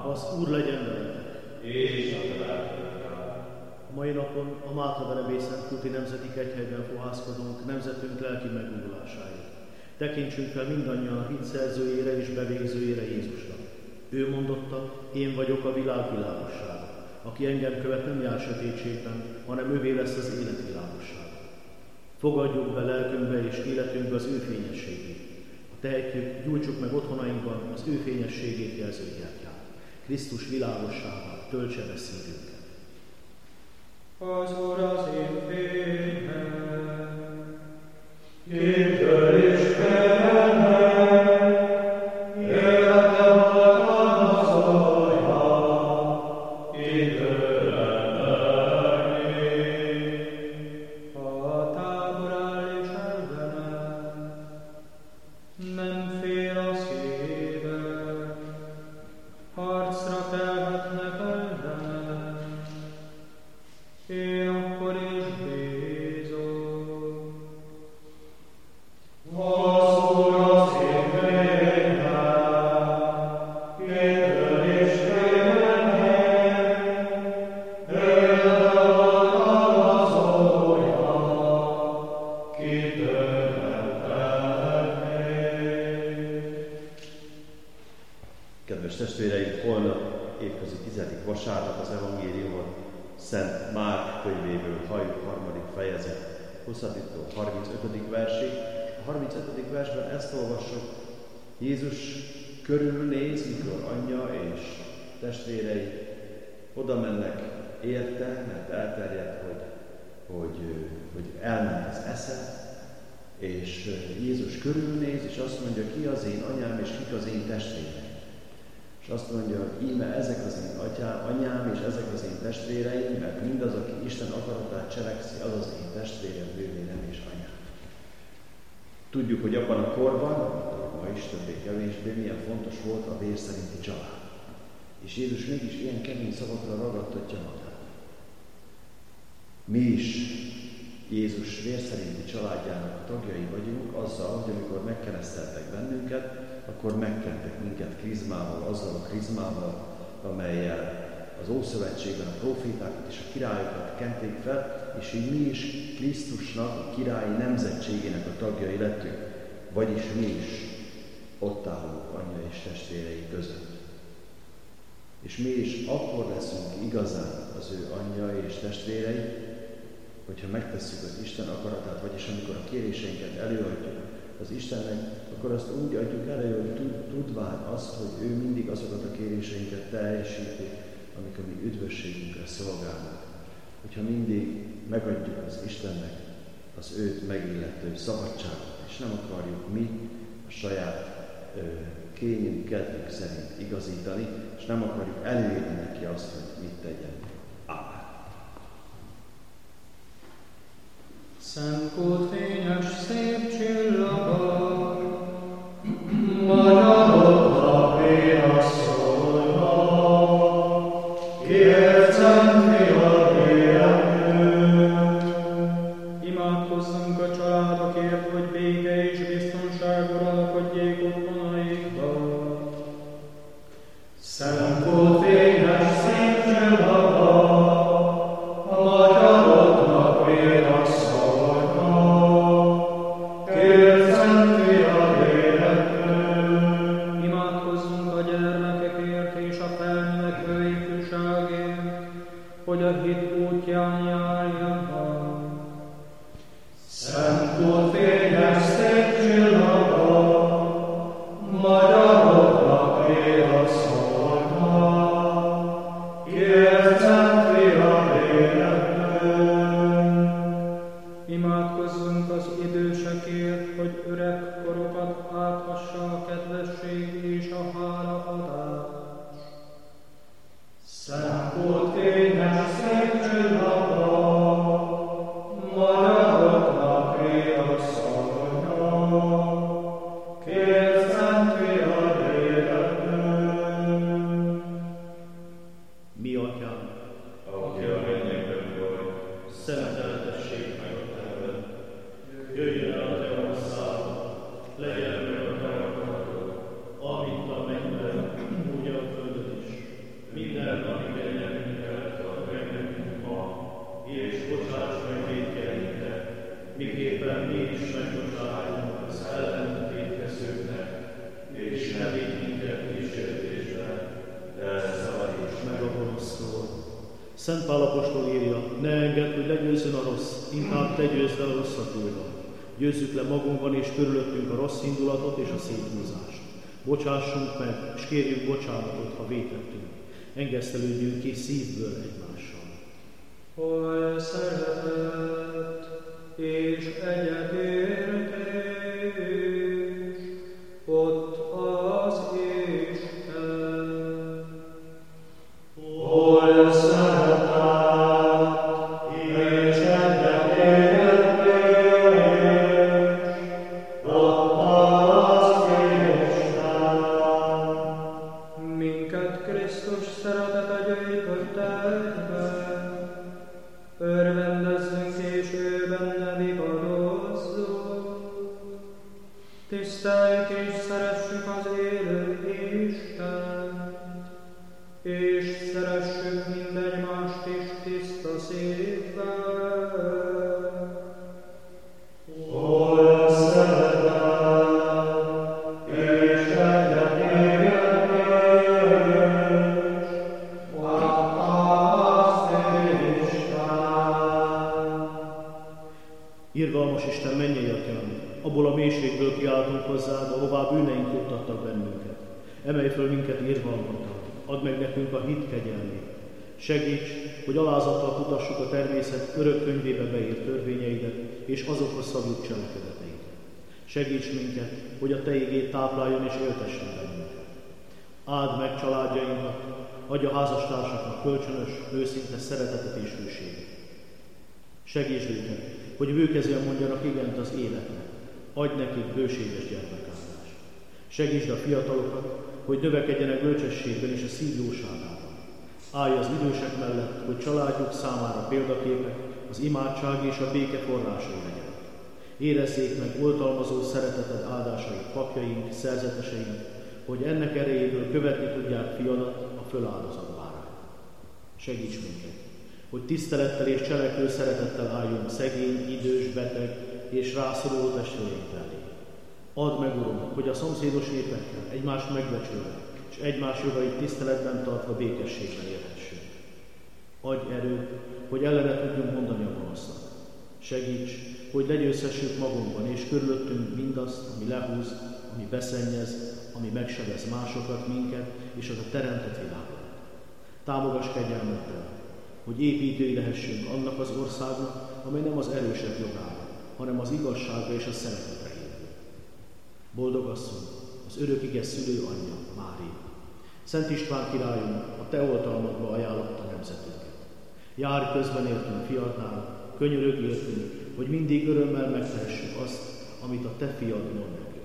Az Úr legyen veletek. És a lelkeddel. A mai napon a Mátra Verebély Szentkulti Nemzeti Kegyhelyben fohászkodunk nemzetünk lelki megújulásáért. Tekintsünk fel mindannyian a hit szerzőjére és bevégzőjére, Jézusnak. Ő mondotta, én vagyok a világ világossága. Aki engem követ, nem jár sötétségben, hanem ővé lesz az élet világossága. Fogadjuk be lelkünkbe és életünkbe az ő fényességét. Ha tehetjük, gyújtsuk meg otthonainkban az ő fényességét jelző gyertyát. Krisztus világosságát töltse be szívünket. Az Úr az én fényem, Kitől Istenem, életem alkalmazója, kitől lenni. a tábor áll és ellenem, nem fél a szívem, harcra kelhetnek ellenem, én akkor is bízom. Az Úr az én fényem, kitől Istenem, életem alkalmazója, kitől lenni. Kedves testvéreim, holnap évközi 10. vasárnap az evangéliumot Szent Márk könyvéből halljuk 3. fejezet 20-tól 35. versig. A 35. versben ezt olvassuk: Jézus körülnéz, mikor anyja és testvérei oda mennek érte, mert elterjedt, hogy elment az esze, és Jézus körülnéz, és azt mondja, ki az én anyám, és kik az én testvéreim. És azt mondja, hogy íme ezek az én anyám, és ezek az én testvéreim, mert mindaz, aki Isten akaratát cselekszi, az az én testvérem, nővérem és anyám. Tudjuk, hogy abban a korban, ma is többé-kevésbé, milyen fontos volt a vér szerinti család. És Jézus mégis ilyen kemény szavakra ragadtatja magát. Mi is Jézus vér szerinti családjának a tagjai vagyunk azzal, hogy amikor megkereszteltek bennünket, akkor megkentek minket krizmával, azzal a krizmával, amellyel az Ószövetségben a prófétákat és a királyokat kenték fel, és így mi is Krisztusnak, a királyi nemzetségének a tagjai lettünk, vagyis mi is ott állunk anyja és testvérei között. És mi is akkor leszünk igazán az ő anyja és testvérei, hogyha megtesszük az Isten akaratát, vagyis amikor a kéréseinket előadjuk az Istennek, akkor azt úgy adjuk elő, hogy tudván azt, hogy ő mindig azokat a kéréseinket teljesíti, amik a mi üdvösségünkre szolgálnak. Hogyha mindig megadjuk az Istennek az őt megillető szabadságot, és nem akarjuk mi a saját kényünk, kedvünk szerint igazítani, és nem akarjuk előírni neki azt, hogy mit tegyen. Ámen. Szent Kult fényes szép csillagok, magyaroknak vénasszonynak, kiért szent fia vélemlő. Imádkozzunk a családokért, hogy béke és biztonság uralkodjék otthonaikban. Szent Kult fényes szép csillagok, magyaroknak vénasszonynak, hogy a hit útján járjanak. Szent Kult fényes szép csillagok, magyaroknak vénasszonynak, kiért szent fia véletlenül. Imádkozzunk az idősekért, hogy öreg korokat áthassa a kedvesség és a hálaadás. Szent Kult fényes szép Szent Pál apostol írja, ne engedd, hogy legyőzzön a rossz, inkább te győzd el a rosszat újra. Győzzük le magunkban és körülöttünk a rossz indulatot és a széthúzást. Bocsássunk meg, és kérjünk bocsánatot, ha vétettünk. Engesztelődjünk ki szívből egymással. Hol szeretet és egyetértés, ott az Isten. Hol szeretet és egyetértés, ott az Isten. Minket Krisztus szeretete gyűjtött egybe, örvendezzünk és ő benne vigarozzunk. Tiszteljük és szeressük az élő Istent, és szeressük mindegymást is tiszta szívvel. Hol szeretet és egyetértés, ott az Isten. Irgalmas Isten, mennyei Atyám, abból a mélységből kiáltunk hozzád, ahová bűneink juttattak bennünket. Emelj föl minket irgalmaddal, add meg nekünk a hit kegyelmét. Segíts, hogy alázattal kutassuk a természet örök könyvébe beírt törvényeidet, és azokhoz szabjuk cselekedeteinket. Segíts minket, hogy a Te igéd tápláljon és éltessen bennünket. Áld meg családjainkat, adj a házastársaknak kölcsönös, őszinte szeretetet és hűséget. Segíts őket, hogy bőkezően mondjanak igent az életnek, adj nekik bőséges gyermekáldást. Segítsd a fiatalokat, hogy növekedjenek bölcsességben és a szív jóságában. Állj az idősek mellett, hogy családjuk számára példaképek, az imádság és a béke forrásai legyenek. Érezzék meg oltalmazó szereteted áldásait papjaink, szerzeteseink, hogy ennek erejéből követni tudják fiadat, a föláldozat várát. Segíts minket, hogy tisztelettel és cselekvő szeretettel álljunk szegény, idős, beteg és rászoruló testvéreink elé. Add meg, Uram, hogy a szomszédos népekkel egymást megbecsülve és egymás jogait tiszteletben tartva békességben élhessünk. Adj erőt, hogy ellene tudjunk mondani a gonosznak. Segíts, hogy legyőzhessük magunkban és körülöttünk mindazt, ami lehúz, ami beszennyez, ami megsebez másokat, minket és az a teremtett világot. Támogass kegyelmeddel, hogy építői lehessünk annak az országnak, amely nem az erősek jogára, hanem az igazságra és a szeretetre épül. Boldog asszony, az örök ige szülő anyja, Mária. Szent István királyunk, a te oltalmadba ajánlotta nemzetünket. Járj közben értünk fiadnál, könyörögj értünk, hogy mindig örömmel megtehessük azt, amit a te fiad mond nekünk.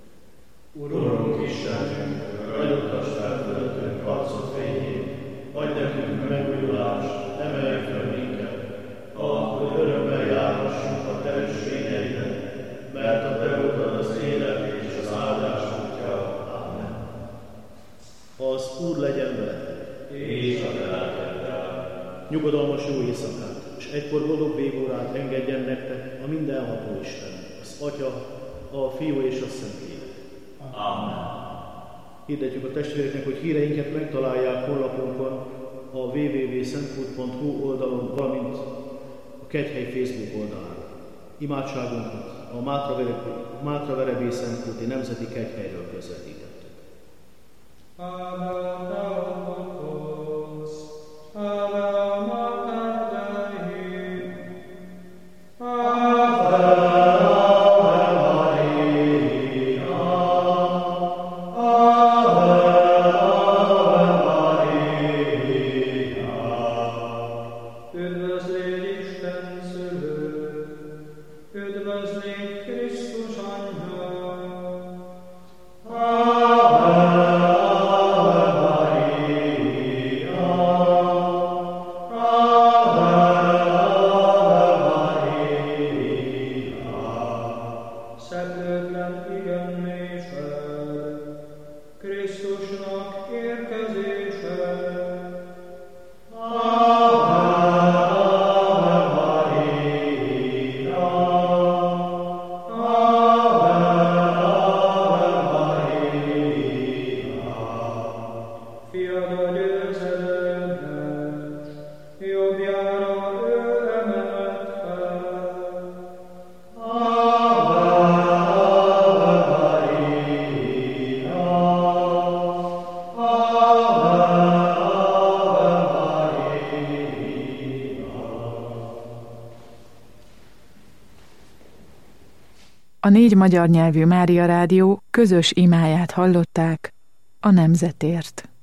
Urunk Istenünk, ragyogtass fel fölöttünk arcod fényét, adj nekünk megújulást, emelj fel minket, akkor örömmel járhassunk a te ösvényeidet, mert a te utad az élet és az áldás útja. Amen. Az Úr legyen veletek, És a te lelkeddel. nyugodalmas jó éjszakát, és egykor boldog végórát engedjen nektek a mindenható Isten, az Atya, a Fiú és a Szentlélek. Amen. Hirdetjük a testvéreknek, hogy híreinket megtalálják honlapunkon, a www.szentkult.hu oldalon, valamint a Kegyhely Facebook oldalán. Imádságunkat a Mátraverebély Szentkulti Nemzeti Kegyhelyről közvetítettük. Amen. A 4 magyar nyelvű Mária Rádió közös imáját hallották a nemzetért.